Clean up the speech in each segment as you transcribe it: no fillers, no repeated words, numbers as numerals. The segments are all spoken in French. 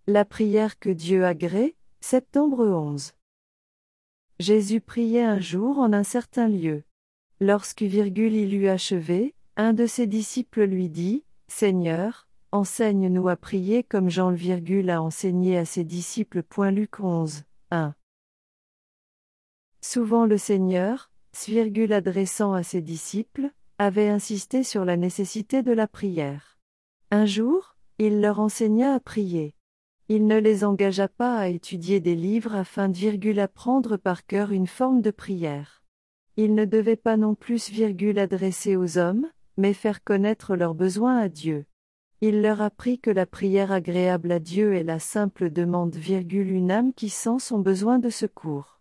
La prière que Dieu agrée, septembre 11. Jésus priait un jour en un certain lieu. Lorsque il eut achevé, un de ses disciples lui dit, « Seigneur, enseigne-nous à prier comme Jean a enseigné à ses disciples. » Luc 11, 1. Souvent le Seigneur, adressant à ses disciples, avait insisté sur la nécessité de la prière. Un jour, il leur enseigna à prier. Il ne les engagea pas à étudier des livres afin d'apprendre par cœur une forme de prière. Il ne devait pas non plus adresser aux hommes, mais faire connaître leurs besoins à Dieu. Il leur apprit que la prière agréable à Dieu est la simple demande une âme qui sent son besoin de secours.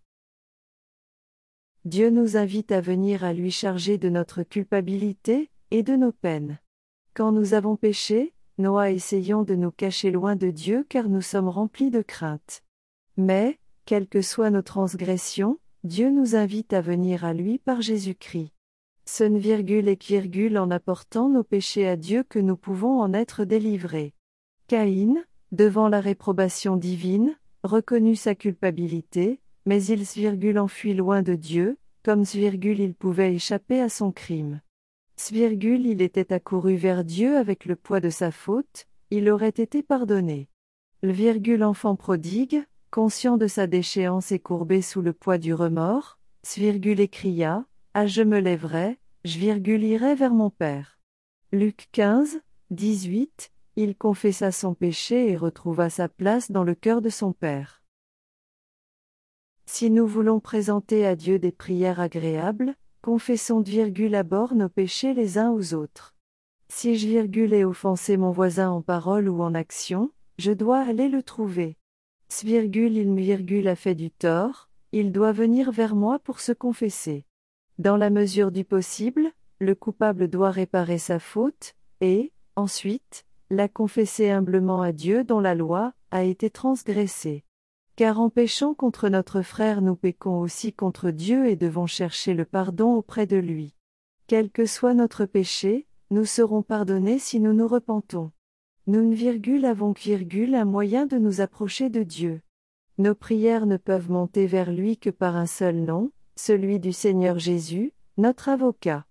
Dieu nous invite à venir à lui charger de notre culpabilité et de nos peines. Quand nous avons péché, nous essayons de nous cacher loin de Dieu car nous sommes remplis de crainte. Mais, quelles que soient nos transgressions, Dieu nous invite à venir à lui par Jésus-Christ. Ce est en apportant nos péchés à Dieu que nous pouvons en être délivrés. Caïn, devant la réprobation divine, reconnut sa culpabilité, mais il enfuit loin de Dieu, comme il pouvait échapper à son crime. Il était accouru vers Dieu avec le poids de sa faute, il aurait été pardonné. L'enfant prodigue, conscient de sa déchéance et courbé sous le poids du remords, écria, « Ah, je me lèverai, irai vers mon Père. » Luc 15, 18, il confessa son péché et retrouva sa place dans le cœur de son Père. Si nous voulons présenter à Dieu des prières agréables, confessons d'abord nos péchés les uns aux autres. Si ai offensé mon voisin en parole ou en action, je dois aller le trouver. Il a fait du tort, il doit venir vers moi pour se confesser. Dans la mesure du possible, le coupable doit réparer sa faute, et, ensuite, la confesser humblement à Dieu dont la loi a été transgressée. Car en péchant contre notre frère nous péchons aussi contre Dieu et devons chercher le pardon auprès de lui. Quel que soit notre péché, nous serons pardonnés si nous nous repentons. Nous avons un moyen de nous approcher de Dieu. Nos prières ne peuvent monter vers lui que par un seul nom, celui du Seigneur Jésus, notre avocat.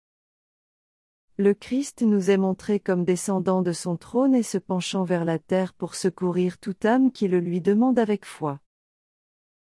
Le Christ nous est montré comme descendant de son trône et se penchant vers la terre pour secourir toute âme qui le lui demande avec foi.